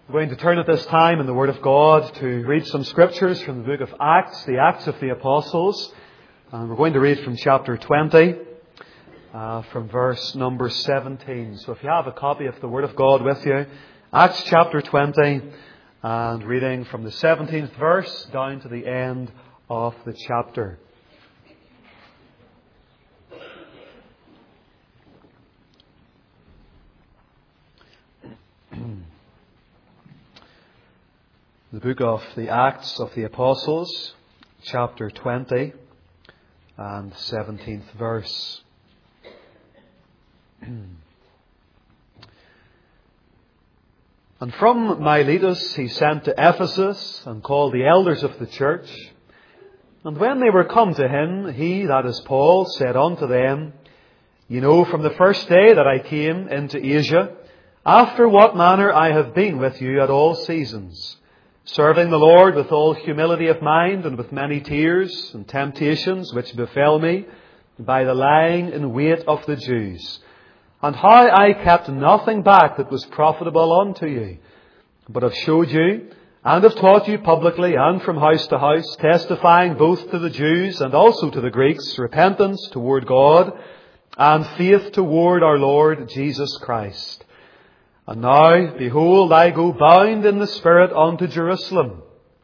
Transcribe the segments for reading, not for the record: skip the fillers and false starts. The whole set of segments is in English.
I'm going to turn at this time in the Word of God to read some scriptures from the book of Acts, the Acts of the Apostles. And we're going to read from chapter 20, from verse number 17. So if you have a copy of the Word of God with you, Acts chapter 20, and reading from the 17th verse down to the end of the chapter. The book of the Acts of the Apostles, chapter 20 and 17th verse. And from Miletus he sent to Ephesus and called the elders of the church. And when they were come to him, he, that is Paul, said unto them, Ye know from the first day that I came into Asia, after what manner I have been with you at all seasons, serving the Lord with all humility of mind and with many tears and temptations which befell me by the lying in wait of the Jews, and how I kept nothing back that was profitable unto you, but have showed you and have taught you publicly and from house to house, testifying both to the Jews and also to the Greeks repentance toward God and faith toward our Lord Jesus Christ. And now, behold, I go bound in the Spirit unto Jerusalem,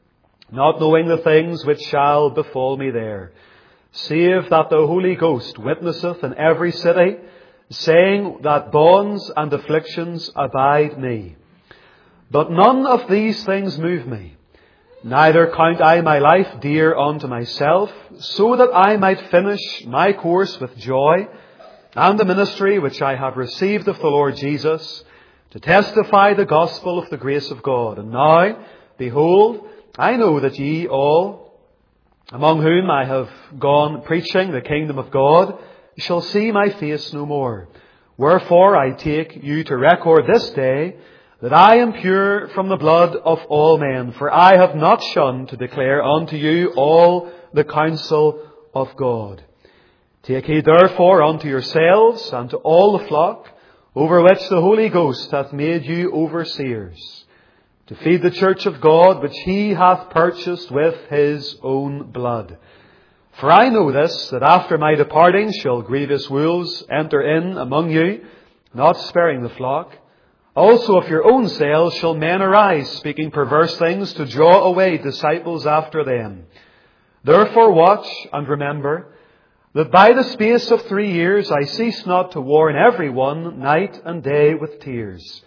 not knowing the things which shall befall me there, save that the Holy Ghost witnesseth in every city, saying that bonds and afflictions abide me. But none of these things move me, neither count I my life dear unto myself, so that I might finish my course with joy, and the ministry which I have received of the Lord Jesus, to testify the gospel of the grace of God. And now, behold, I know that ye all, among whom I have gone preaching the kingdom of God, shall see my face no more. Wherefore I take you to record this day, that I am pure from the blood of all men, for I have not shunned to declare unto you all the counsel of God. Take heed therefore unto yourselves and to all the flock, over which the Holy Ghost hath made you overseers, to feed the church of God, which he hath purchased with his own blood. For I know this, that after my departing shall grievous wolves enter in among you, not sparing the flock. Also of your own selves shall men arise, speaking perverse things, to draw away disciples after them. Therefore watch and remember, that by the space of 3 years I cease not to warn every one night and day with tears.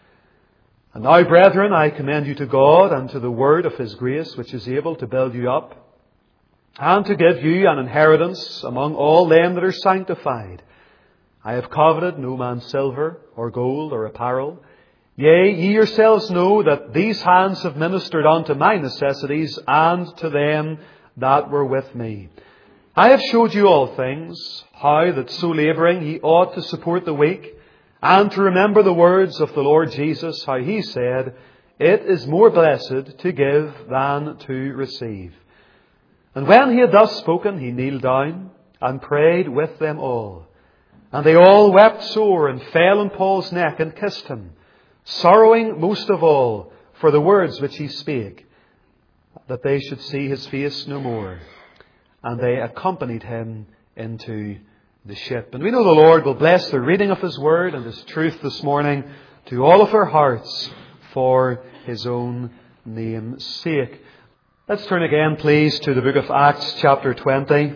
And now, brethren, I commend you to God and to the word of his grace, which is able to build you up, and to give you an inheritance among all them that are sanctified. I have coveted no man's silver or gold or apparel. Yea, ye yourselves know that these hands have ministered unto my necessities and to them that were with me. I have showed you all things, how that so labouring ye ought to support the weak, and to remember the words of the Lord Jesus, how he said, It is more blessed to give than to receive. And when he had thus spoken, he kneeled down and prayed with them all. And they all wept sore and fell on Paul's neck and kissed him, sorrowing most of all for the words which he spake, that they should see his face no more. And they accompanied him into the ship. And we know the Lord will bless the reading of his word and his truth this morning to all of our hearts for his own name's sake. Let's turn again, please, to the book of Acts chapter 20.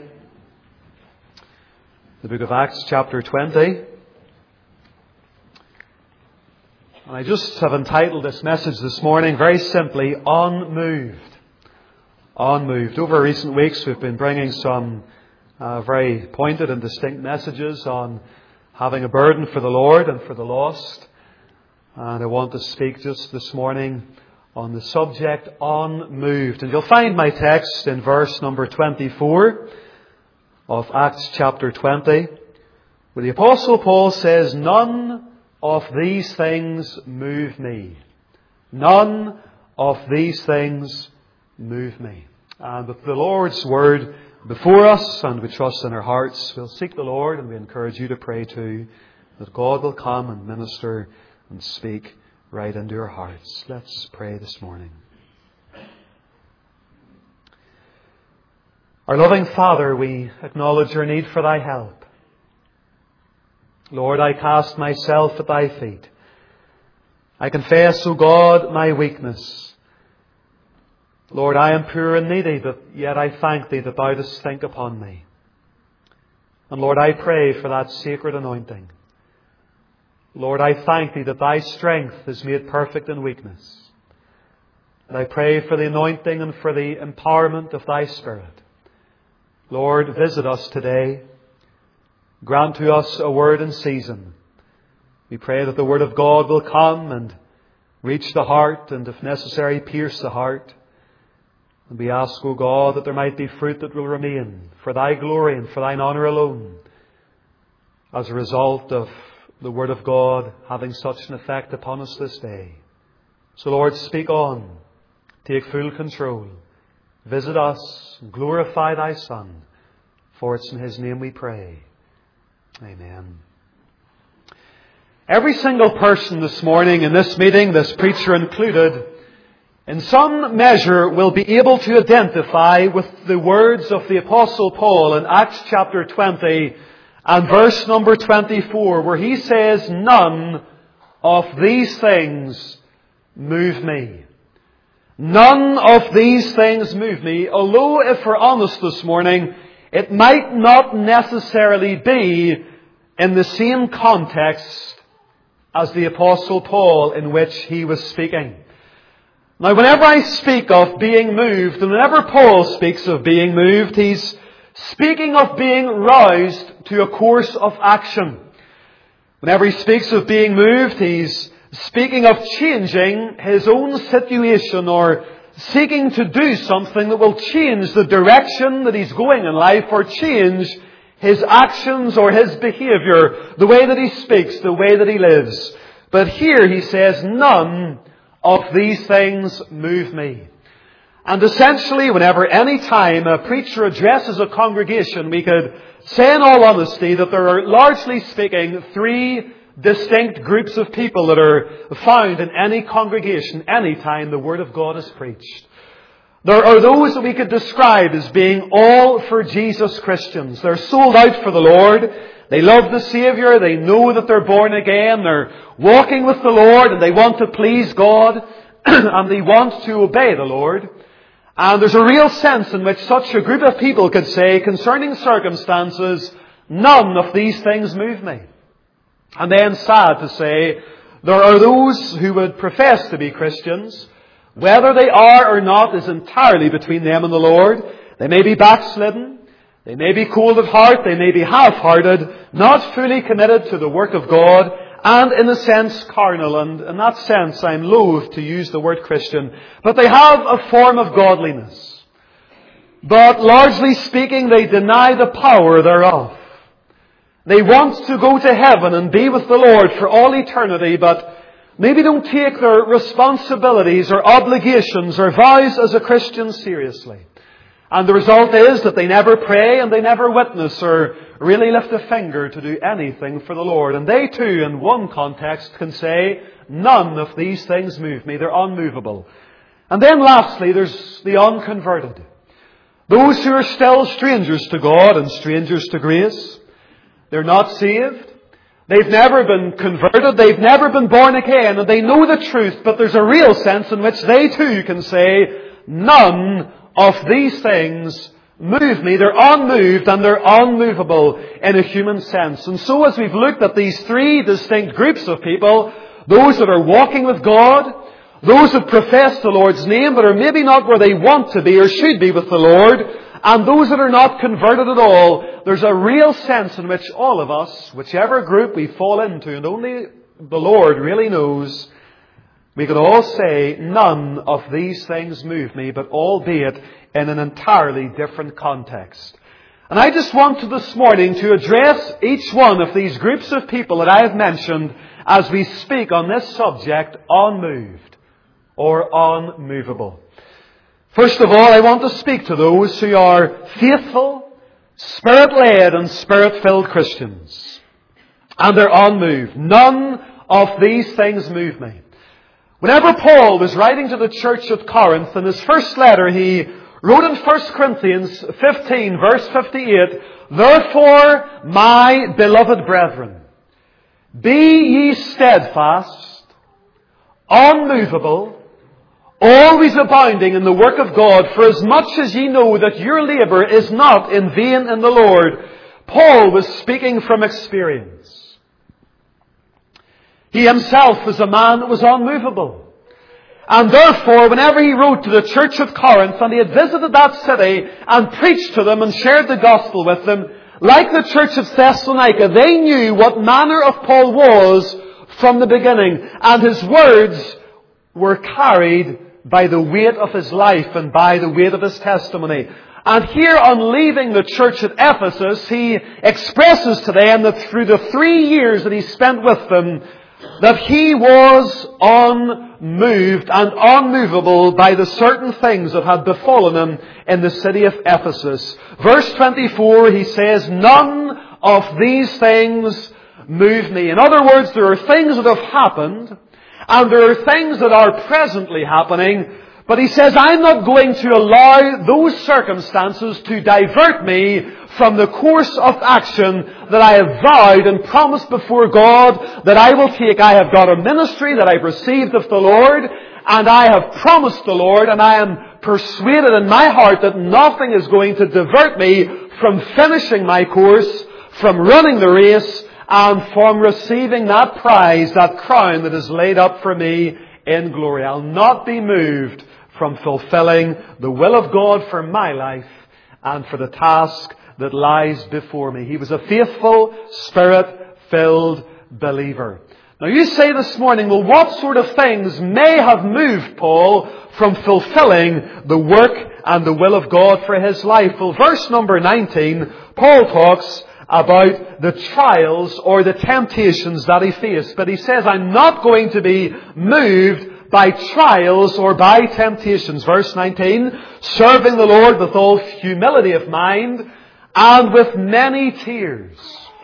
The book of Acts chapter 20. And I just have entitled this message this morning very simply, Unmoved. Unmoved. Over recent weeks we've been bringing some very pointed and distinct messages on having a burden for the Lord and for the lost. And I want to speak just this morning on the subject unmoved. And you'll find my text in verse number 24 of Acts chapter 20, where the Apostle Paul says, None of these things move me. None of these things move me. And with the Lord's word before us, and we trust in our hearts, we'll seek the Lord, and we encourage you to pray too, that God will come and minister and speak right into our hearts. Let's pray this morning. Our loving Father, we acknowledge our need for Thy help. Lord, I cast myself at Thy feet. I confess, O God, my weakness. Lord, I am poor and needy, but yet I thank Thee that Thou dost think upon me. And Lord, I pray for that sacred anointing. Lord, I thank Thee that Thy strength is made perfect in weakness. And I pray for the anointing and for the empowerment of Thy Spirit. Lord, visit us today. Grant to us a word in season. We pray that the Word of God will come and reach the heart and, if necessary, pierce the heart. And we ask, O God, that there might be fruit that will remain for Thy glory and for Thine honour alone, as a result of the Word of God having such an effect upon us this day. So, Lord, speak on. Take full control. Visit us and glorify Thy Son. For it's in His name we pray. Amen. Every single person this morning in this meeting, this preacher included, in some measure will be able to identify with the words of the Apostle Paul in Acts chapter 20 and verse number 24, where he says, "None of these things move me." None of these things move me. Although, if we're honest this morning, it might not necessarily be in the same context as the Apostle Paul in which he was speaking. Now, whenever I speak of being moved, and whenever Paul speaks of being moved, he's speaking of being roused to a course of action. Whenever he speaks of being moved, he's speaking of changing his own situation or seeking to do something that will change the direction that he's going in life or change his actions or his behaviour, the way that he speaks, the way that he lives. But here he says, "None of these things move me." And essentially, whenever any time a preacher addresses a congregation, we could say in all honesty that there are, largely speaking, three distinct groups of people that are found in any congregation any time the Word of God is preached. There are those that we could describe as being all for Jesus Christians. They're sold out for the Lord. They love the Saviour. They know that they're born again. They're walking with the Lord and they want to please God and they want to obey the Lord. And there's a real sense in which such a group of people could say concerning circumstances, "None of these things move me." And then, sad to say, there are those who would profess to be Christians. Whether they are or not is entirely between them and the Lord. They may be backslidden. They may be cold at heart. They may be half-hearted, not fully committed to the work of God, and in a sense carnal. And in that sense, I'm loath to use the word Christian. But they have a form of godliness. But largely speaking, they deny the power thereof. They want to go to heaven and be with the Lord for all eternity, but maybe don't take their responsibilities or obligations or vows as a Christian seriously. And the result is that they never pray and they never witness or really lift a finger to do anything for the Lord. And they too, in one context, can say, "None of these things move me." They're unmovable. And then lastly, there's the unconverted. Those who are still strangers to God and strangers to grace. They're not saved. They've never been converted. They've never been born again. And they know the truth, but there's a real sense in which they too can say, "None of these things move me." They're unmoved and they're unmovable in a human sense. And so as we've looked at these three distinct groups of people, those that are walking with God, those that profess the Lord's name but are maybe not where they want to be or should be with the Lord, and those that are not converted at all, there's a real sense in which all of us, whichever group we fall into, and only the Lord really knows, we could all say, "None of these things move me," but albeit in an entirely different context. And I just want this morning to address each one of these groups of people that I have mentioned as we speak on this subject, unmoved or unmovable. First of all, I want to speak to those who are faithful, Spirit-led and Spirit-filled Christians. And they're unmoved. None of these things move me. Whenever Paul was writing to the church at Corinth, in his first letter, he wrote in 1 Corinthians 15, verse 58, "Therefore, my beloved brethren, be ye steadfast, unmovable, always abounding in the work of God, for as much as ye know that your labour is not in vain in the Lord." Paul was speaking from experience. He himself was a man that was unmovable. And therefore, whenever he wrote to the church of Corinth, and he had visited that city and preached to them and shared the gospel with them, like the church of Thessalonica, they knew what manner of Paul was from the beginning. And his words were carried by the weight of his life and by the weight of his testimony. And here, on leaving the church at Ephesus, he expresses to them that through the 3 years that he spent with them, that he was unmoved and unmovable by the certain things that had befallen him in the city of Ephesus. Verse 24, he says, "None of these things move me." In other words, there are things that have happened, and there are things that are presently happening, but he says, I'm not going to allow those circumstances to divert me from the course of action that I have vowed and promised before God that I will take. I have got a ministry that I've received of the Lord, and I have promised the Lord, and I am persuaded in my heart that nothing is going to divert me from finishing my course, from running the race, and from receiving that prize, that crown that is laid up for me in glory. I'll not be moved from fulfilling the will of God for my life and for the task that lies before me. He was a faithful, Spirit-filled believer. Now you say this morning, well, what sort of things may have moved Paul from fulfilling the work and the will of God for his life? Well, verse number 19, Paul talks about the trials or the temptations that he faced. But he says, I'm not going to be moved by trials or by temptations. Verse 19, serving the Lord with all humility of mind and with many tears.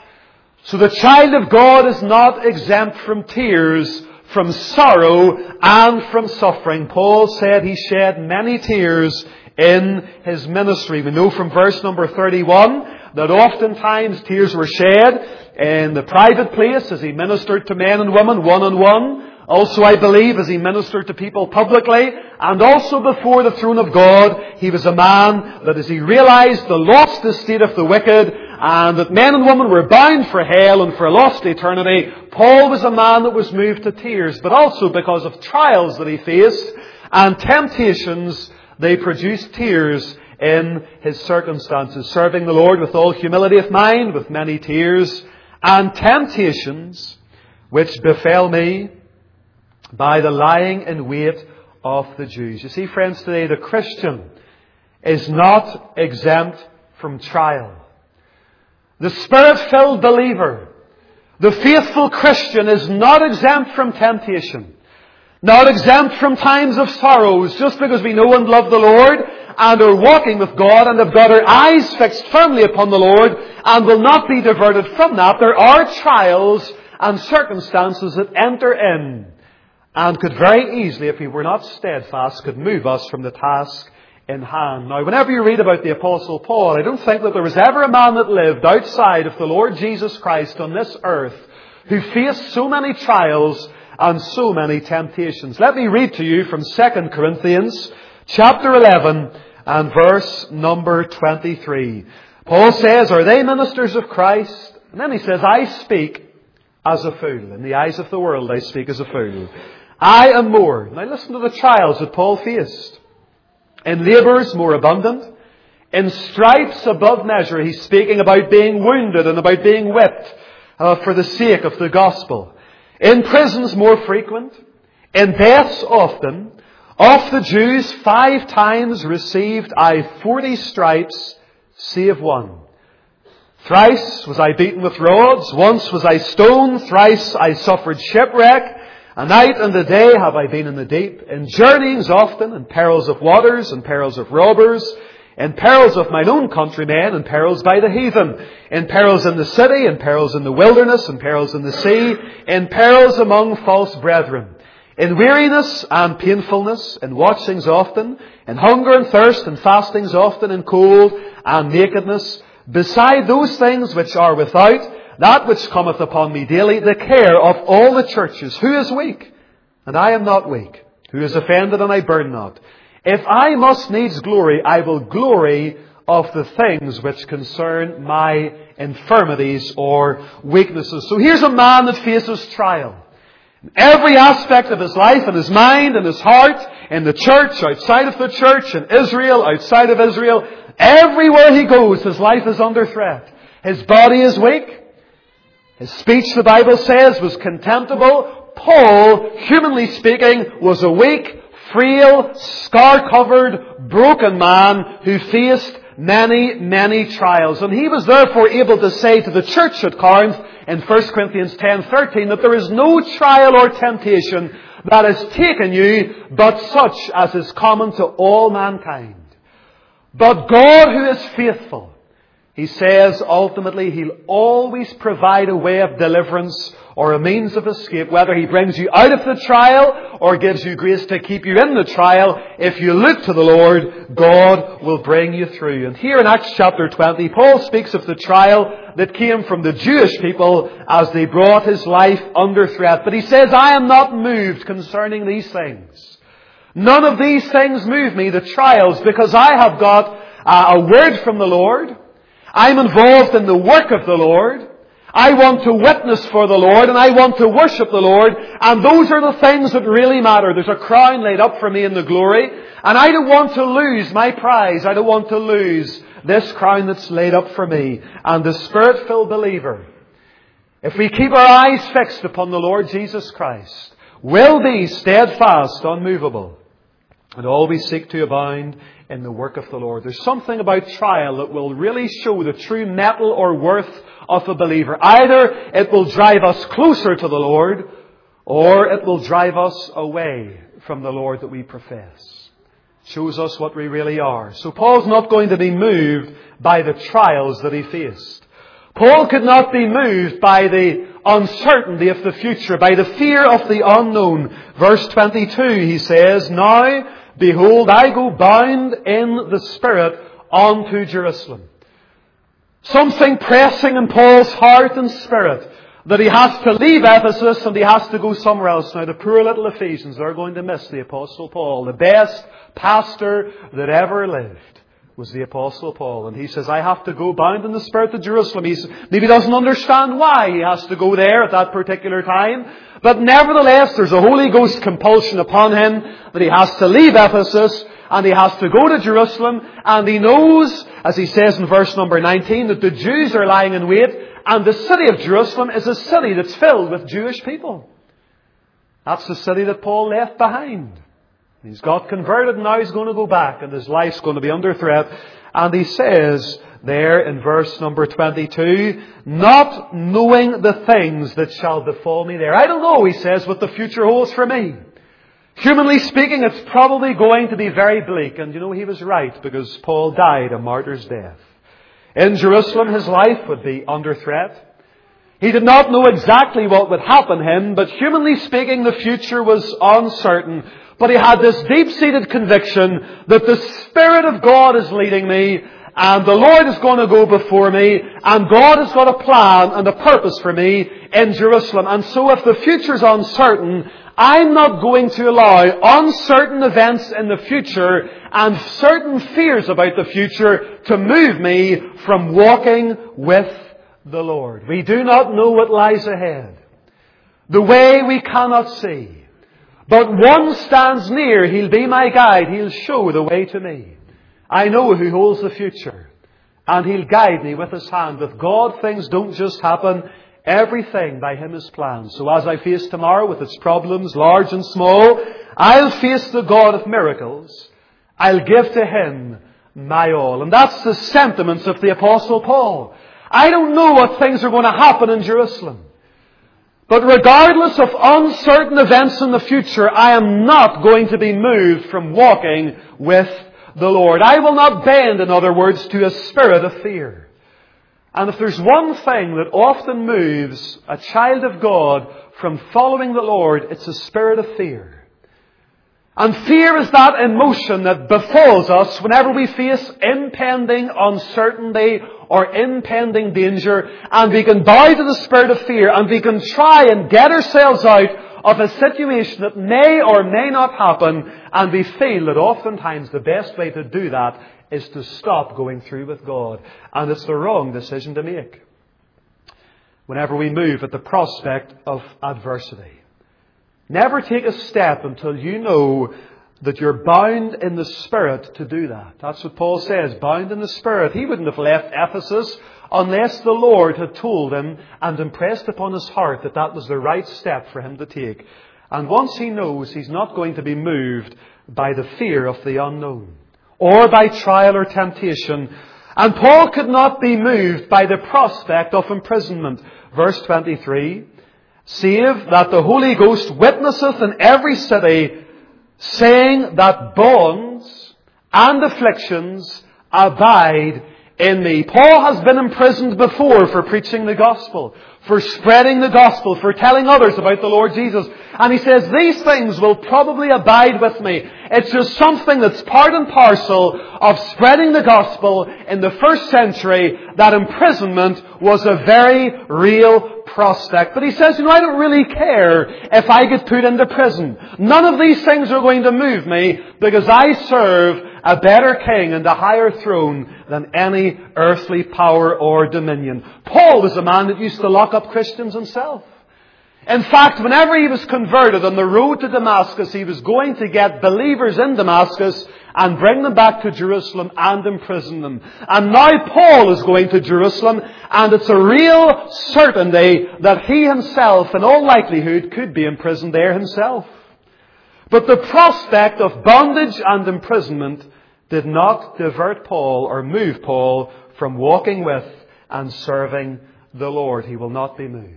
So the child of God is not exempt from tears, from sorrow and from suffering. Paul said he shed many tears in his ministry. We know from verse number 31 that oftentimes tears were shed in the private place as he ministered to men and women one-on-one. Also, I believe, as he ministered to people publicly, and also before the throne of God, he was a man that as he realized the lost estate of the wicked, and that men and women were bound for hell and for a lost eternity, Paul was a man that was moved to tears. But also because of trials that he faced, and temptations, they produced tears in his circumstances. Serving the Lord with all humility of mind, with many tears, and temptations which befell me by the lying in wait of the Jews. You see, friends, today the Christian is not exempt from trial. The Spirit-filled believer, the faithful Christian, is not exempt from temptation. Not exempt from times of sorrows, just because we know and love the Lord and are walking with God and have got our eyes fixed firmly upon the Lord and will not be diverted from that. There are trials and circumstances that enter in and could very easily, if we were not steadfast, could move us from the task in hand. Now, whenever you read about the Apostle Paul, I don't think that there was ever a man that lived outside of the Lord Jesus Christ on this earth who faced so many trials and so many temptations. Let me read to you from 2 Corinthians chapter 11 and verse number 23. Paul says, are they ministers of Christ? And then he says, I speak as a fool. In the eyes of the world, I speak as a fool. I am more. Now listen to the trials that Paul faced. In labours more abundant. In stripes above measure. He's speaking about being wounded and about being whipped for the sake of the gospel. In prisons more frequent. In deaths often. Of the Jews 5 times received I 40 stripes, save one. Thrice was I beaten with rods. Once was I stoned. Thrice I suffered shipwreck. A night and a day have I been in the deep, in journeyings often, in perils of waters, and perils of robbers, in perils of mine own countrymen, and perils by the heathen, in perils in the city, in perils in the wilderness, in perils in the sea, in perils among false brethren, in weariness and painfulness, in watchings often, in hunger and thirst, in fastings often, in cold and nakedness, beside those things which are without, that which cometh upon me daily, the care of all the churches. Who is weak? And I am not weak. Who is offended? And I burn not. If I must needs glory, I will glory of the things which concern my infirmities or weaknesses. So here's a man that faces trial. Every aspect of his life, in his mind, in his heart, in the church, outside of the church, in Israel, outside of Israel, everywhere he goes, his life is under threat. His body is weak. His speech, the Bible says, was contemptible. Paul, humanly speaking, was a weak, frail, scar-covered, broken man who faced many, many trials. And he was therefore able to say to the church at Corinth in 1 Corinthians 10:13 that there is no trial or temptation that has taken you but such as is common to all mankind. But God, who is faithful, he says ultimately He'll always provide a way of deliverance or a means of escape, whether He brings you out of the trial or gives you grace to keep you in the trial. If you look to the Lord, God will bring you through. And here in Acts chapter 20, Paul speaks of the trial that came from the Jewish people as they brought his life under threat. But he says, I am not moved concerning these things. None of these things move me, the trials, because I have got a word from the Lord. I'm involved in the work of the Lord. I want to witness for the Lord and I want to worship the Lord. And those are the things that really matter. There's a crown laid up for me in the glory. And I don't want to lose my prize. I don't want to lose this crown that's laid up for me. And the Spirit-filled believer, if we keep our eyes fixed upon the Lord Jesus Christ, will be steadfast, unmovable, and always seek to abound in the work of the Lord. There's something about trial that will really show the true mettle or worth of a believer. Either it will drive us closer to the Lord, or it will drive us away from the Lord that we profess. Shows us what we really are. So Paul's not going to be moved by the trials that he faced. Paul could not be moved by the uncertainty of the future, by the fear of the unknown. Verse 22, he says, Now, behold, I go bound in the Spirit unto Jerusalem. Something pressing in Paul's heart and spirit that he has to leave Ephesus and he has to go somewhere else. Now, the poor little Ephesians are going to miss the Apostle Paul. The best pastor that ever lived was the Apostle Paul. And he says, I have to go bound in the Spirit to Jerusalem. He maybe doesn't understand why he has to go there at that particular time. But nevertheless, there's a Holy Ghost compulsion upon him that he has to leave Ephesus and he has to go to Jerusalem. And he knows, as he says in verse number 19, that the Jews are lying in wait. And the city of Jerusalem is a city that's filled with Jewish people. That's the city that Paul left behind. He's got converted and now he's going to go back and his life's going to be under threat. And he says there in verse number 22, not knowing the things that shall befall me there. I don't know, he says, what the future holds for me. Humanly speaking, it's probably going to be very bleak. And you know, he was right, because Paul died a martyr's death. In Jerusalem, his life would be under threat. He did not know exactly what would happen to him, but humanly speaking, the future was uncertain. But he had this deep-seated conviction that the Spirit of God is leading me, and the Lord is going to go before me, and God has got a plan and a purpose for me in Jerusalem. And so if the future's uncertain, I'm not going to allow uncertain events in the future and certain fears about the future to move me from walking with the Lord. We do not know what lies ahead. The way we cannot see. But one stands near. He'll be my guide. He'll show the way to me. I know who holds the future. And He'll guide me with His hand. With God, things don't just happen. Everything by Him is planned. So as I face tomorrow with its problems, large and small, I'll face the God of miracles. I'll give to Him my all. And that's the sentiments of the Apostle Paul. I don't know what things are going to happen in Jerusalem. But regardless of uncertain events in the future, I am not going to be moved from walking with the Lord. I will not bend, in other words, to a spirit of fear. And if there's one thing that often moves a child of God from following the Lord, it's a spirit of fear. And fear is that emotion that befalls us whenever we face impending uncertainty or impending danger, and we can bow to the spirit of fear, and we can try and get ourselves out of a situation that may or may not happen, and we feel that oftentimes the best way to do that is to stop going through with God. And it's the wrong decision to make whenever we move at the prospect of adversity. Never take a step until you know that you're bound in the Spirit to do that. That's what Paul says, bound in the Spirit. He wouldn't have left Ephesus unless the Lord had told him and impressed upon his heart that that was the right step for him to take. And once he knows, he's not going to be moved by the fear of the unknown or by trial or temptation. And Paul could not be moved by the prospect of imprisonment. Verse 23, save that the Holy Ghost witnesseth in every city, saying that bonds and afflictions abide in me. Paul has been imprisoned before for preaching the gospel, for spreading the gospel, for telling others about the Lord Jesus. And he says, these things will probably abide with me. It's just something that's part and parcel of spreading the gospel in the first century, that imprisonment was a very real prospect. But he says, I don't really care if I get put into prison. None of these things are going to move me, because I serve a better king and a higher throne than any earthly power or dominion. Paul was a man that used to lock up Christians himself. In fact, whenever he was converted on the road to Damascus, he was going to get believers in Damascus and bring them back to Jerusalem and imprison them. And now Paul is going to Jerusalem, and it's a real certainty that he himself, in all likelihood, could be imprisoned there himself. But the prospect of bondage and imprisonment did not divert Paul or move Paul from walking with and serving the Lord. He will not be moved.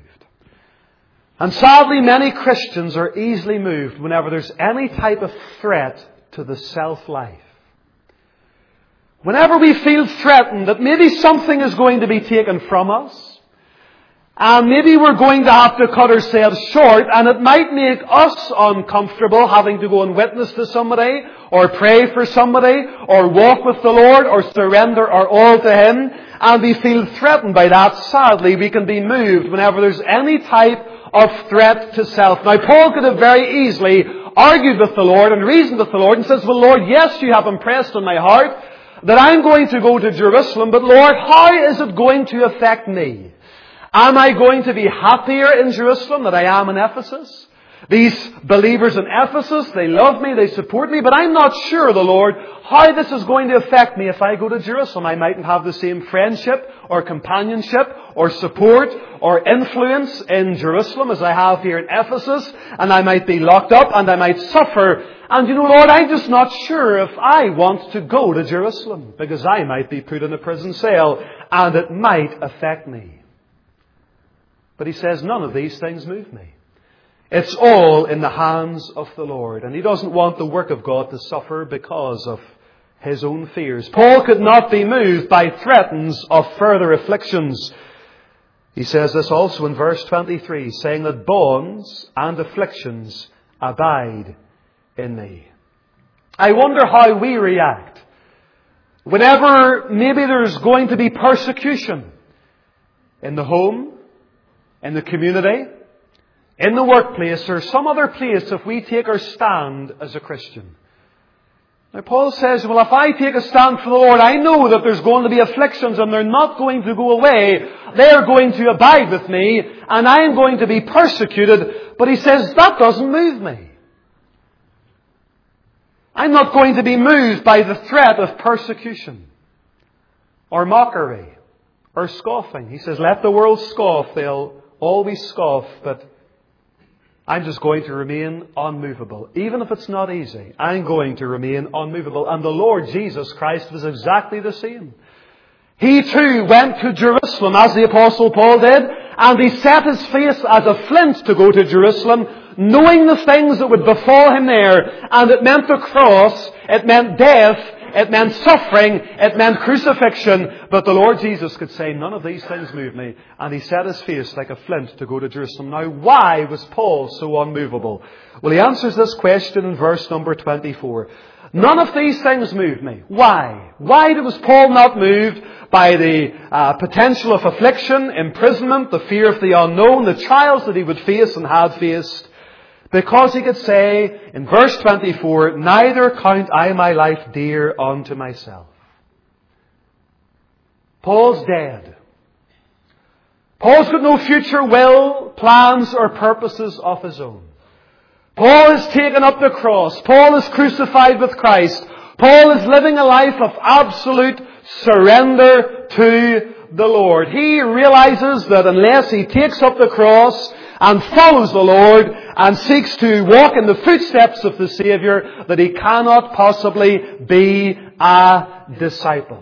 And sadly, many Christians are easily moved whenever there's any type of threat to the self-life. Whenever we feel threatened that maybe something is going to be taken from us, and maybe we're going to have to cut ourselves short, and it might make us uncomfortable having to go and witness to somebody, or pray for somebody, or walk with the Lord, or surrender our all to Him, and we feel threatened by that. Sadly, we can be moved whenever there's any type of threat to self. Now, Paul could have very easily argued with the Lord and reasoned with the Lord and says, well, Lord, yes, you have impressed on my heart that I'm going to go to Jerusalem, but Lord, how is it going to affect me? Am I going to be happier in Jerusalem than I am in Ephesus? These believers in Ephesus, they love me, they support me, but I'm not sure, the Lord, how this is going to affect me if I go to Jerusalem. I mightn't have the same friendship or companionship or support or influence in Jerusalem as I have here in Ephesus, and I might be locked up and I might suffer. And Lord, I'm just not sure if I want to go to Jerusalem, because I might be put in a prison cell and it might affect me. But he says, none of these things move me. It's all in the hands of the Lord. And he doesn't want the work of God to suffer because of his own fears. Paul could not be moved by threats of further afflictions. He says this also in verse 23, saying that bonds and afflictions abide in me. I wonder how we react whenever maybe there's going to be persecution in the home, in the community, in the workplace, or some other place, if we take our stand as a Christian. Now Paul says, well, if I take a stand for the Lord, I know that there's going to be afflictions and they're not going to go away. They're going to abide with me and I'm going to be persecuted. But he says, that doesn't move me. I'm not going to be moved by the threat of persecution or mockery or scoffing. He says, let the world scoff. They'll always scoff, but I'm just going to remain unmovable. Even if it's not easy, I'm going to remain unmovable. And the Lord Jesus Christ was exactly the same. He too went to Jerusalem as the Apostle Paul did, and he set his face as a flint to go to Jerusalem, knowing the things that would befall him there. And it meant the cross, it meant death, it meant suffering, it meant crucifixion. But the Lord Jesus could say, none of these things move me. And he set his face like a flint to go to Jerusalem. Now, why was Paul so unmovable? Well, he answers this question in verse number 24. None of these things move me. Why? Why was Paul not moved by the potential of affliction, imprisonment, the fear of the unknown, the trials that he would face and had faced? Because he could say in verse 24, neither count I my life dear unto myself. Paul's dead. Paul's got no future will, plans or purposes of his own. Paul has taken up the cross. Paul is crucified with Christ. Paul is living a life of absolute surrender to the Lord. He realizes that unless he takes up the cross and follows the Lord and seeks to walk in the footsteps of the Saviour, that he cannot possibly be a disciple.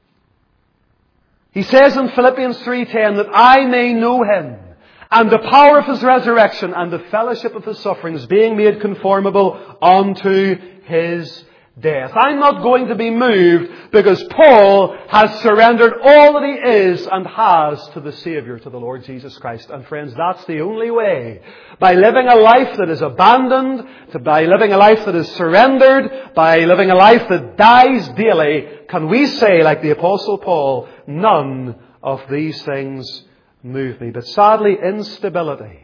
He says in Philippians 3:10 that I may know Him and the power of His resurrection and the fellowship of His sufferings, being made conformable unto His death. I'm not going to be moved because Paul has surrendered all that he is and has to the Saviour, to the Lord Jesus Christ. And friends, that's the only way. By living a life that is abandoned, by living a life that is surrendered, by living a life that dies daily, can we say, like the Apostle Paul, none of these things move me. But sadly, instability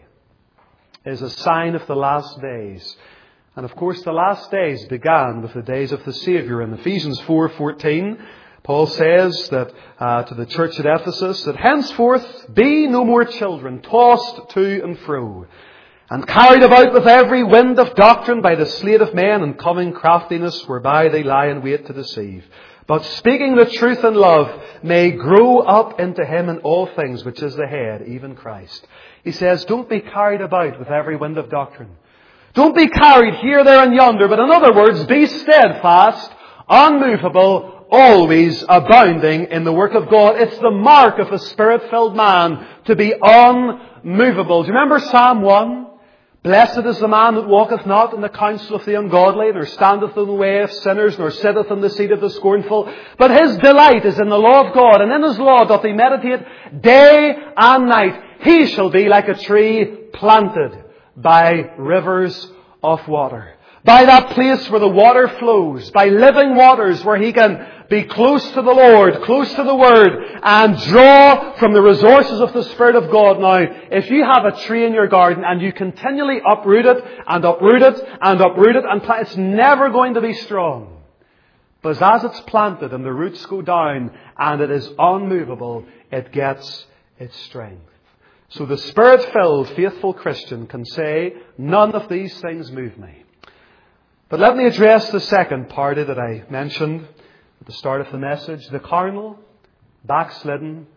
is a sign of the last days. And of course, the last days began with the days of the Saviour. In Ephesians 4:14, Paul says that to the church at Ephesus, that henceforth be no more children, tossed to and fro, and carried about with every wind of doctrine by the sleight of men and cunning craftiness, whereby they lie in wait to deceive. But speaking the truth in love, may grow up into Him in all things, which is the head, even Christ. He says, don't be carried about with every wind of doctrine. Don't be carried here, there and yonder, but in other words, be steadfast, unmovable, always abounding in the work of God. It's the mark of a Spirit-filled man to be unmovable. Do you remember Psalm 1? Blessed is the man that walketh not in the counsel of the ungodly, nor standeth in the way of sinners, nor sitteth in the seat of the scornful. But his delight is in the law of God, and in his law doth he meditate day and night. He shall be like a tree planted by rivers of water. By that place where the water flows. By living waters where he can be close to the Lord, close to the Word, and draw from the resources of the Spirit of God. Now, if you have a tree in your garden and you continually uproot it and uproot it and uproot it and plant, it's never going to be strong. But as it's planted and the roots go down and it is unmovable, it gets its strength. So the Spirit-filled, faithful Christian can say, none of these things move me. But let me address the second party that I mentioned at the start of the message. The carnal, backslidden,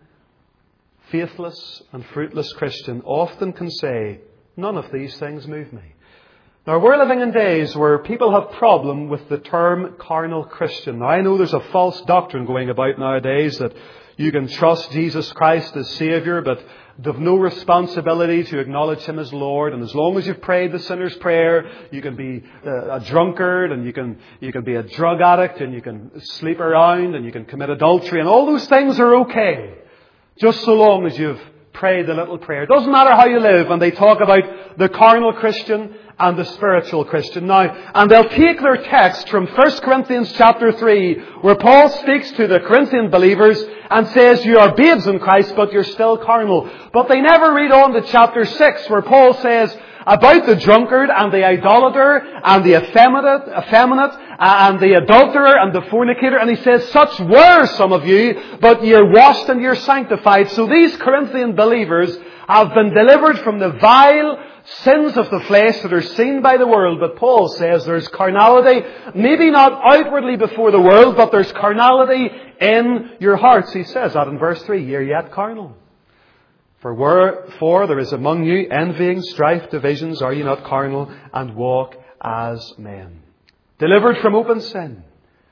faithless and fruitless Christian often can say, none of these things move me. Now, we're living in days where people have problem with the term carnal Christian. Now, I know there's a false doctrine going about nowadays that you can trust Jesus Christ as Saviour, but they've no responsibility to acknowledge Him as Lord. And as long as you've prayed the sinner's prayer, you can be a drunkard, and you can be a drug addict, and you can sleep around, and you can commit adultery, and all those things are okay, just so long as you've prayed the little prayer. It doesn't matter how you live. And they talk about the carnal Christian and the spiritual Christian. Now, and they'll take their text from 1 Corinthians chapter 3, where Paul speaks to the Corinthian believers and says, you are babes in Christ, but you're still carnal. But they never read on to chapter 6, where Paul says about the drunkard and the idolater and the effeminate and the adulterer and the fornicator. And he says, such were some of you, but you're washed and you're sanctified. So these Corinthian believers have been delivered from the vile sins of the flesh that are seen by the world. But Paul says there's carnality, maybe not outwardly before the world, but there's carnality in your hearts. He says that in verse 3, you're yet carnal. For there is among you envying, strife, divisions. Are you not carnal and walk as men? Delivered from open sin,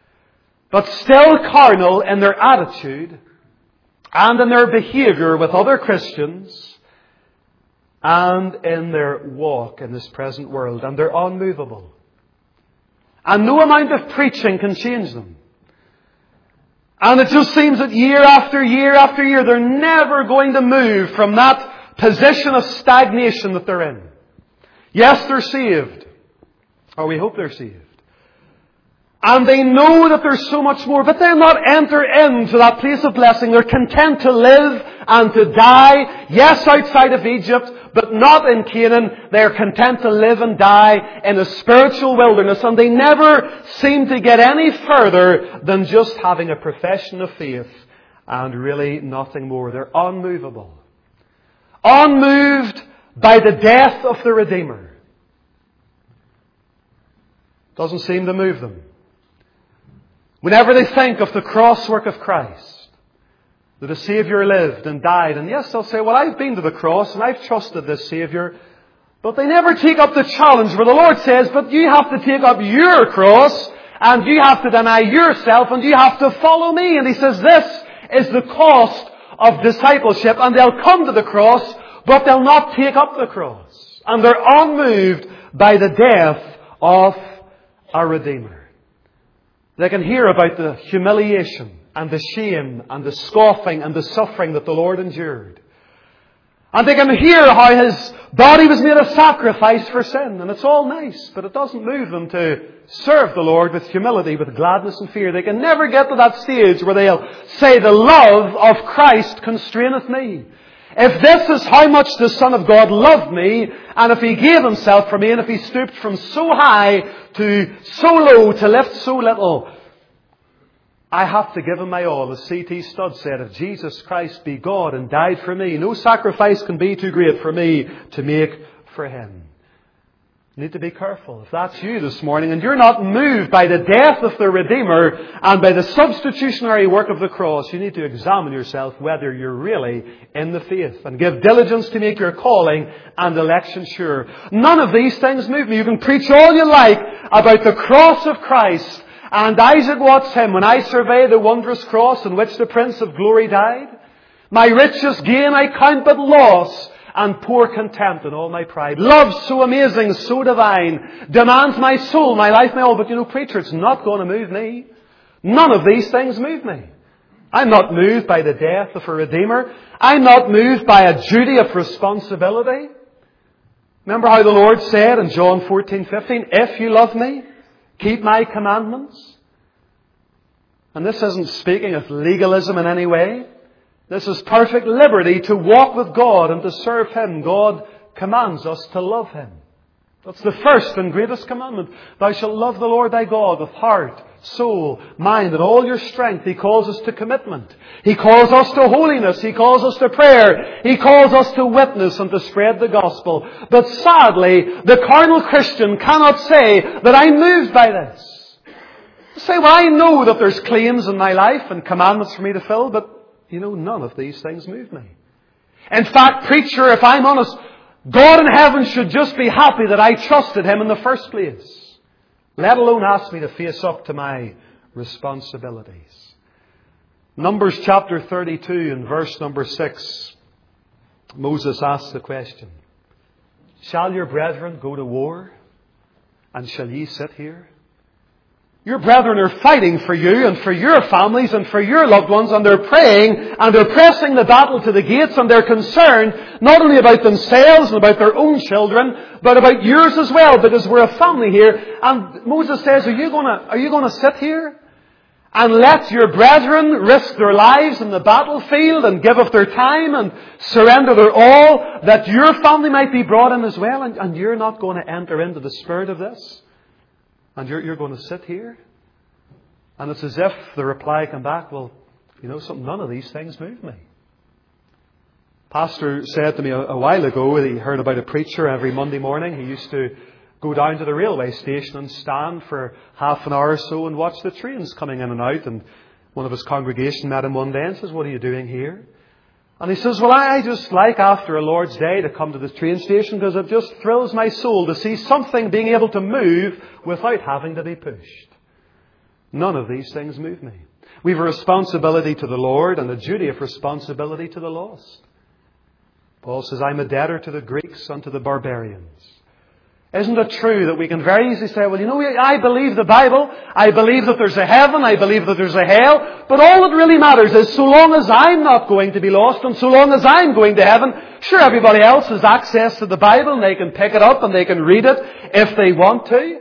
but still carnal in their attitude and in their behaviour with other Christians and in their walk in this present world. And they're unmovable. And no amount of preaching can change them. And it just seems that year after year after year, they're never going to move from that position of stagnation that they're in. Yes, they're saved. Or we hope they're saved. And they know that there's so much more, but they'll not enter into that place of blessing. They're content to live and to die, yes, outside of Egypt, but not in Canaan. They're content to live and die in a spiritual wilderness, and they never seem to get any further than just having a profession of faith and really nothing more. They're unmovable. Unmoved by the death of the Redeemer. Doesn't seem to move them. Whenever they think of the cross work of Christ, that a Saviour lived and died, and yes, they'll say, well, I've been to the cross and I've trusted this Saviour, but they never take up the challenge where the Lord says, but you have to take up your cross, and you have to deny yourself, and you have to follow me. And He says, this is the cost of discipleship, and they'll come to the cross, but they'll not take up the cross. And they're unmoved by the death of our Redeemer. They can hear about the humiliation and the shame and the scoffing and the suffering that the Lord endured. And they can hear how His body was made a sacrifice for sin. And it's all nice, but it doesn't move them to serve the Lord with humility, with gladness and fear. They can never get to that stage where they'll say, the love of Christ constraineth me. If this is how much the Son of God loved me, and if He gave Himself for me, and if He stooped from so high to so low to lift so little, I have to give Him my all. As C.T. Studd said, if Jesus Christ be God and died for me, no sacrifice can be too great for me to make for Him. You need to be careful. If that's you this morning and you're not moved by the death of the Redeemer and by the substitutionary work of the cross, you need to examine yourself whether you're really in the faith, and give diligence to make your calling and election sure. None of these things move me. You can preach all you like about the cross of Christ and Isaac Watts' hymn, when I survey the wondrous cross on which the Prince of Glory died, my richest gain I count but loss, and pour contempt in all my pride. Love so amazing, so divine, demands my soul, my life, my all. But preacher, it's not going to move me. None of these things move me. I'm not moved by the death of a Redeemer. I'm not moved by a duty of responsibility. Remember how the Lord said in John 14:15, if you love me, keep my commandments. And this isn't speaking of legalism in any way. This is perfect liberty to walk with God and to serve Him. God commands us to love Him. That's the first and greatest commandment. Thou shalt love the Lord thy God with heart, soul, mind, and all your strength. He calls us to commitment. He calls us to holiness. He calls us to prayer. He calls us to witness and to spread the gospel. But sadly, the carnal Christian cannot say that I'm moved by this. Say, well, I know that there's claims in my life and commandments for me to fill, but none of these things move me. In fact, preacher, if I'm honest, God in heaven should just be happy that I trusted Him in the first place, let alone ask me to face up to my responsibilities. Numbers chapter 32 and verse number 6, Moses asks the question, shall your brethren go to war, and shall ye sit here? Your brethren are fighting for you and for your families and for your loved ones, and they're praying and they're pressing the battle to the gates, and they're concerned not only about themselves and about their own children, but about yours as well, because we're a family here. And Moses says, are you going to sit here and let your brethren risk their lives in the battlefield and give of their time and surrender their all, that your family might be brought in as well, and you're not going to enter into the spirit of this? And you're going to sit here? And it's as if the reply came back, well, something, none of these things move me. Pastor said to me a while ago that he heard about a preacher every Monday morning. He used to go down to the railway station and stand for half an hour or so and watch the trains coming in and out. And one of his congregation met him one day and says, what are you doing here? And he says, well, I just like after a Lord's Day to come to the train station because it just thrills my soul to see something being able to move without having to be pushed. None of these things move me. We have a responsibility to the Lord and a duty of responsibility to the lost. Paul says, I'm a debtor to the Greeks and to the barbarians. Isn't it true that we can very easily say, well, I believe the Bible, I believe that there's a heaven, I believe that there's a hell, but all that really matters is so long as I'm not going to be lost and so long as I'm going to heaven, sure, everybody else has access to the Bible and they can pick it up and they can read it if they want to.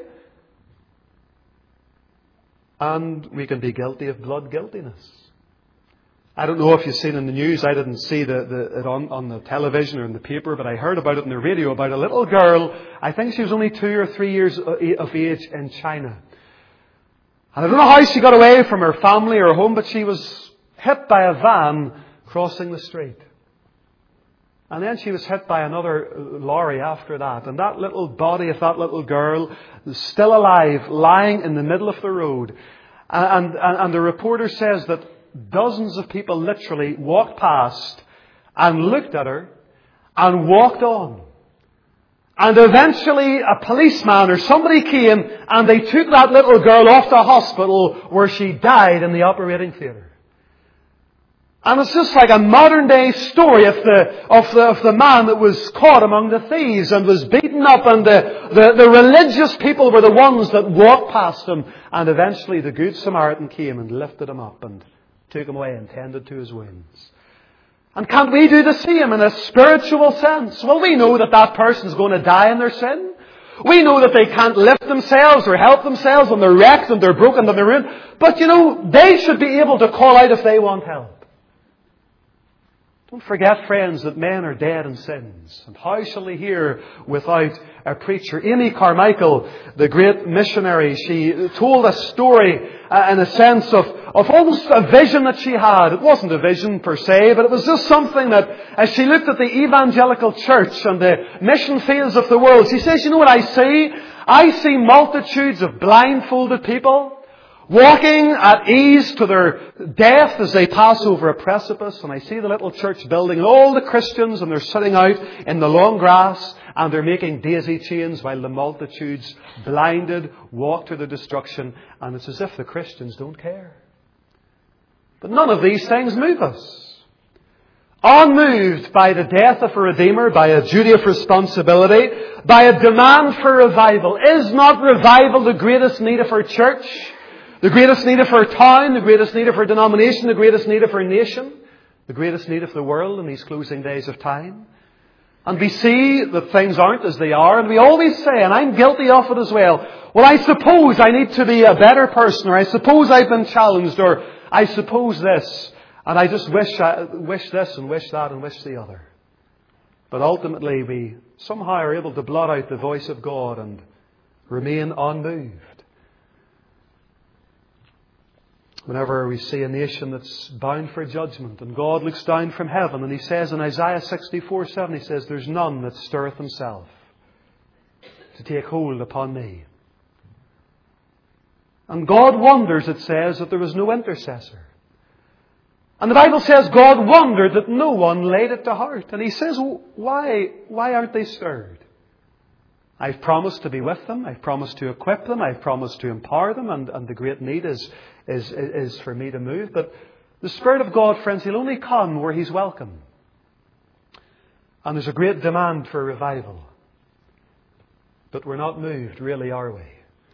And we can be guilty of blood guiltiness. I don't know if you've seen in the news, I didn't see it on the television or in the paper, but I heard about it in the radio about a little girl, I think she was only 2 or 3 years of age in China. And I don't know how she got away from her family or home, but she was hit by a van crossing the street. And then she was hit by another lorry after that. And that little body of that little girl is still alive, lying in the middle of the road. And the reporter says that dozens of people literally walked past and looked at her and walked on. And eventually a policeman or somebody came and they took that little girl off to hospital where she died in the operating theatre. And it's just like a modern day story of the man that was caught among the thieves and was beaten up, and the religious people were the ones that walked past him, and eventually the Good Samaritan came and lifted him up and took him away and tended to his wounds. And can't we do the same in a spiritual sense? Well, we know that that person's going to die in their sin. We know that they can't lift themselves or help themselves, and they're wrecked and they're broken and they're ruined. But they should be able to call out if they want help. Don't forget, friends, that men are dead in sins. And how shall they hear without a preacher? Amy Carmichael, the great missionary, she told a story in a sense of almost a vision that she had. It wasn't a vision per se, but it was just something that as she looked at the evangelical church and the mission fields of the world, she says, you know what I see? I see multitudes of blindfolded people walking at ease to their death as they pass over a precipice. And I see the little church building and all the Christians, and they're sitting out in the long grass and they're making daisy chains while the multitudes, blinded, walk to their destruction. And it's as if the Christians don't care. But none of these things move us. Unmoved by the death of a Redeemer, by a duty of responsibility, by a demand for revival. Is not revival the greatest need of our church? The greatest need of our town, the greatest need of our denomination, the greatest need of our nation, the greatest need of the world in these closing days of time. And we see that things aren't as they are, and we always say, and I'm guilty of it as well, well, I suppose I need to be a better person, or I suppose I've been challenged, or I suppose this, and I just wish this and wish that and wish the other. But ultimately we somehow are able to blot out the voice of God and remain unmoved. Whenever we see a nation that's bound for judgment, and God looks down from heaven, and He says in Isaiah 64:7, He says, there's none that stirreth himself to take hold upon me. And God wonders, it says, that there was no intercessor. And the Bible says God wondered that no one laid it to heart. And He says, why aren't they stirred? I've promised to be with them. I've promised to equip them. I've promised to empower them. And the great need is for me to move. But the Spirit of God, friends, He'll only come where He's welcome. And there's a great demand for revival. But we're not moved, really, are we?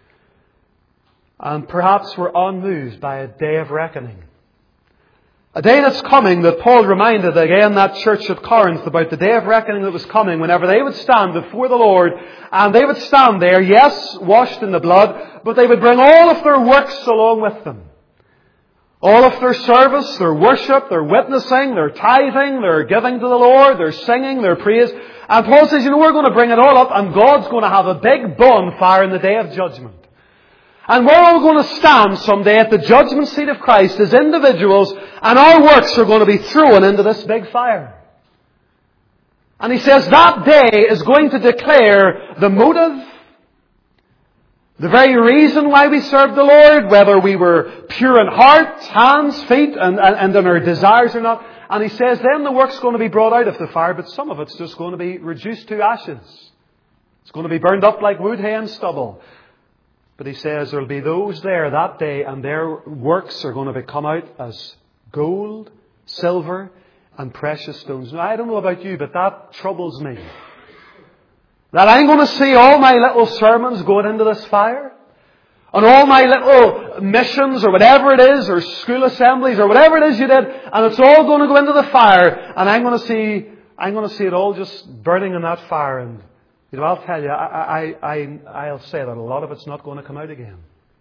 And perhaps we're unmoved by a day of reckoning. A day that's coming that Paul reminded again that church at Corinth about, the day of reckoning that was coming whenever they would stand before the Lord, and they would stand there, yes, washed in the blood, but they would bring all of their works along with them. All of their service, their worship, their witnessing, their tithing, their giving to the Lord, their singing, their praise. And Paul says, we're going to bring it all up, and God's going to have a big bonfire in the day of judgment. And we're all going to stand someday at the judgment seat of Christ as individuals, and our works are going to be thrown into this big fire. And he says that day is going to declare the motive, the very reason why we served the Lord, whether we were pure in heart, hands, feet, and in our desires or not. And he says then the work's going to be brought out of the fire, but some of it's just going to be reduced to ashes. It's going to be burned up like wood, hay and stubble. But he says there will be those there that day, and their works are going to come out as gold, silver, and precious stones. Now, I don't know about you, but that troubles me. That I'm going to see all my little sermons going into this fire? And all my little missions or whatever it is, or school assemblies or whatever it is you did, and it's all going to go into the fire, and I'm going to see it all just burning in that fire. And I'll tell you, I'll say that a lot of it's not going to come out again.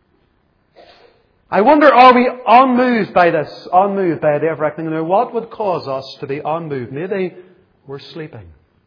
I wonder, are we unmoved by this? Unmoved by a day of reckoning? Now, what would cause us to be unmoved? Maybe we're sleeping.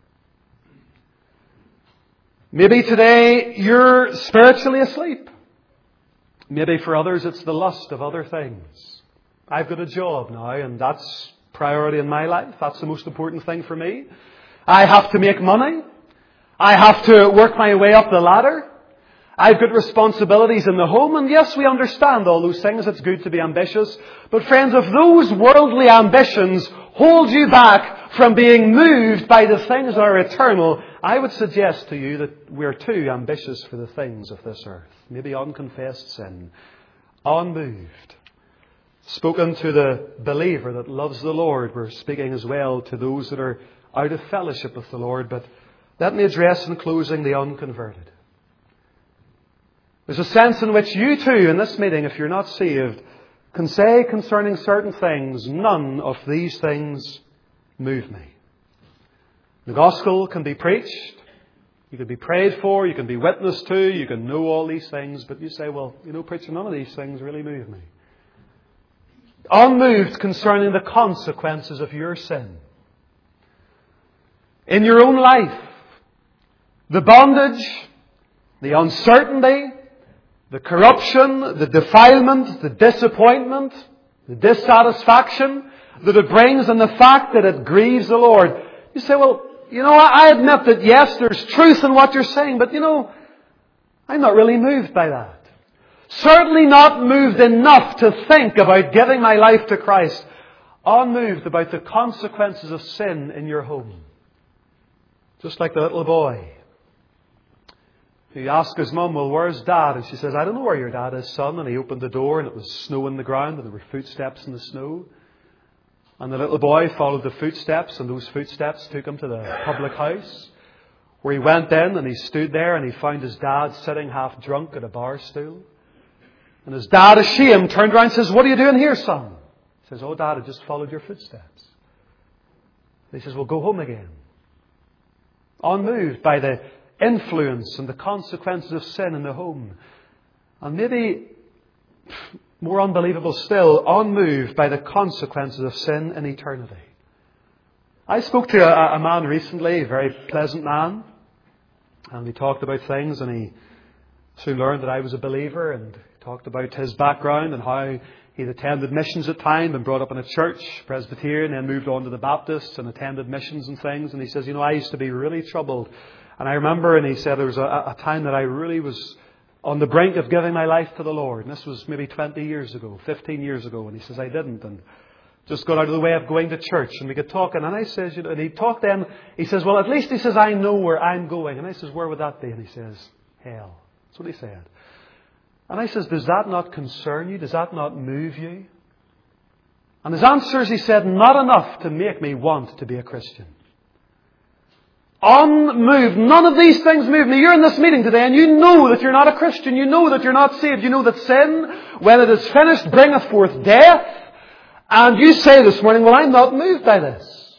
Maybe today you're spiritually asleep. Maybe for others it's the lust of other things. I've got a job now, and that's priority in my life. That's the most important thing for me. I have to make money. I have to work my way up the ladder. I've got responsibilities in the home, and yes, we understand all those things. It's good to be ambitious. But friends, if those worldly ambitions hold you back from being moved by the things that are eternal, I would suggest to you that we're too ambitious for the things of this earth. Maybe unconfessed sin. Unmoved. Spoken to the believer that loves the Lord. We're speaking as well to those that are out of fellowship with the Lord. But let me address in closing the unconverted. There's a sense in which you too, in this meeting, if you're not saved, can say concerning certain things, none of these things move me. The gospel can be preached. You can be prayed for. You can be witnessed to. You can know all these things. But you say, well, preacher, none of these things really move me. Unmoved concerning the consequences of your sin. In your own life. The bondage. The uncertainty. The corruption. The defilement. The disappointment. The dissatisfaction that it brings, and the fact that it grieves the Lord. You say, well, I admit that yes, there's truth in what you're saying, but I'm not really moved by that. Certainly not moved enough to think about giving my life to Christ. Unmoved about the consequences of sin in your home. Just like the little boy. He asked his mum, well, where's Dad? And she says, I don't know where your dad is, son. And he opened the door and it was snow on the ground and there were footsteps in the snow. And the little boy followed the footsteps, and those footsteps took him to the public house, where he went in and he stood there and he found his dad sitting half drunk at a bar stool. And his dad, ashamed, turned around and says, what are you doing here, son? He says, oh, Dad, I just followed your footsteps. And he says, well, go home again. Unmoved by the influence and the consequences of sin in the home. And maybe more unbelievable still, unmoved by the consequences of sin in eternity. I spoke to a man recently, a very pleasant man, and we talked about things, and he soon learned that I was a believer, and talked about his background and how he'd attended missions at times and brought up in a church, Presbyterian, then moved on to the Baptists and attended missions and things. And he says, I used to be really troubled. And I remember, and he said, there was a time that I really was on the brink of giving my life to the Lord. And this was maybe 20 years ago, 15 years ago. And he says, I didn't. And just got out of the way of going to church. And we got talking. And I says, and he talked then. He says, well, at least he says, I know where I'm going. And I says, where would that be? And he says, hell. That's what he said. And I says, does that not concern you? Does that not move you? And his answer is, he said, not enough to make me want to be a Christian. Unmoved. None of these things move me. You're in this meeting today and you know that you're not a Christian. You know that you're not saved. You know that sin, when it is finished, bringeth forth death. And you say this morning, well, I'm not moved by this.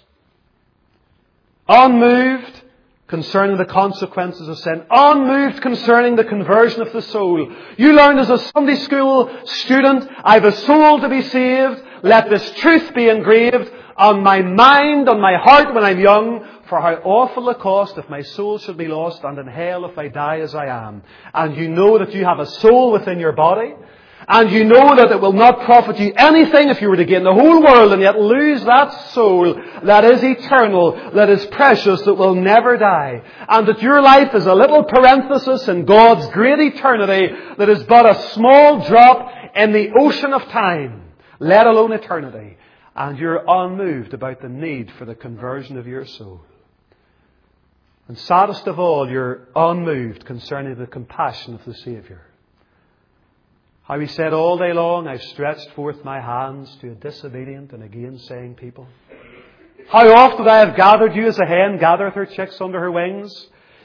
Unmoved concerning the consequences of sin. Unmoved concerning the conversion of the soul. You learned as a Sunday school student, I've a soul to be saved. Let this truth be engraved on my mind, on my heart when I'm young. For how awful a cost if my soul should be lost, and in hell if I die as I am. And you know that you have a soul within your body. And you know that it will not profit you anything if you were to gain the whole world and yet lose that soul that is eternal, that is precious, that will never die. And that your life is a little parenthesis in God's great eternity that is but a small drop in the ocean of time, let alone eternity. And you're unmoved about the need for the conversion of your soul. And saddest of all, you're unmoved concerning the compassion of the Saviour. How he said all day long, I've stretched forth my hands to a disobedient and a gainsaying people. How oft would I have gathered you as a hen gathereth her chicks under her wings?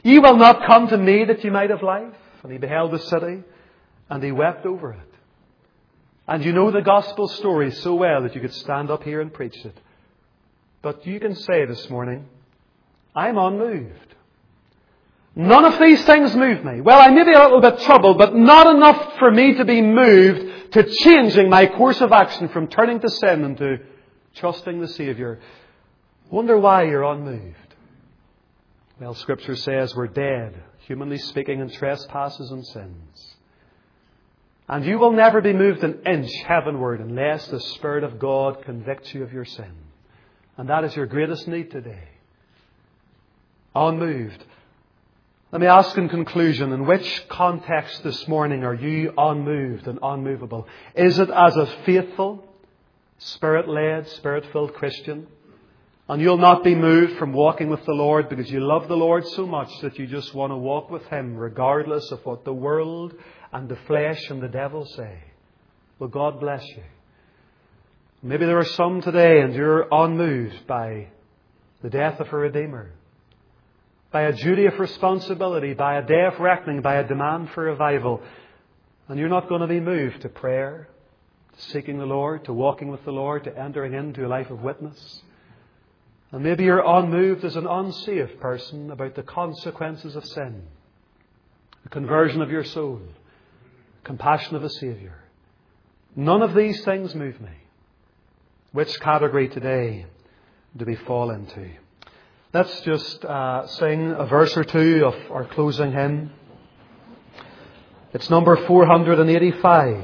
Ye will not come to me that you might have life. And he beheld the city, and he wept over it. And you know the gospel story so well that you could stand up here and preach it. But you can say this morning, I'm unmoved. None of these things move me. Well, I may be a little bit troubled, but not enough for me to be moved to changing my course of action from turning to sin and to trusting the Saviour. Wonder why you're unmoved. Well, Scripture says we're dead, humanly speaking, in trespasses and sins. And you will never be moved an inch heavenward unless the Spirit of God convicts you of your sin. And that is your greatest need today. Unmoved. Let me ask in conclusion, in which context this morning are you unmoved and unmovable? Is it as a faithful, Spirit-led, Spirit-filled Christian? And you'll not be moved from walking with the Lord because you love the Lord so much that you just want to walk with Him regardless of what the world and the flesh and the devil say. Well, God bless you. Maybe there are some today and you're unmoved by the death of a Redeemer, by a duty of responsibility, by a day of reckoning, by a demand for revival. And you're not going to be moved to prayer, to seeking the Lord, to walking with the Lord, to entering into a life of witness. And maybe you're unmoved as an unsaved person about the consequences of sin, the conversion of your soul, compassion of a Saviour. None of these things move me. Which category today do we fall into? Let's just sing a verse or two of our closing hymn. It's number 485.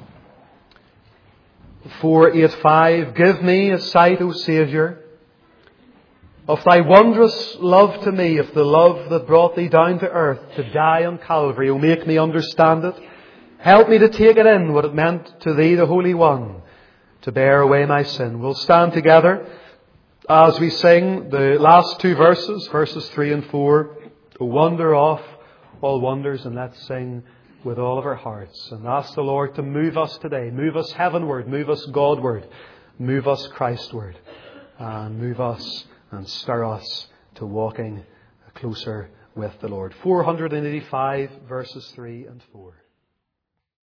485. Give me a sight, O Saviour, of Thy wondrous love to me, of the love that brought Thee down to earth to die on Calvary. O make me understand it. Help me to take it in, what it meant to Thee, the Holy One, to bear away my sin. We'll stand together as we sing the last two verses, verses 3 and 4. O wonder of all wonders, and let's sing with all of our hearts and ask the Lord to move us today. Move us heavenward, move us Godward, move us Christward, and move us and stir us to walking closer with the Lord. 485 verses 3 and 4.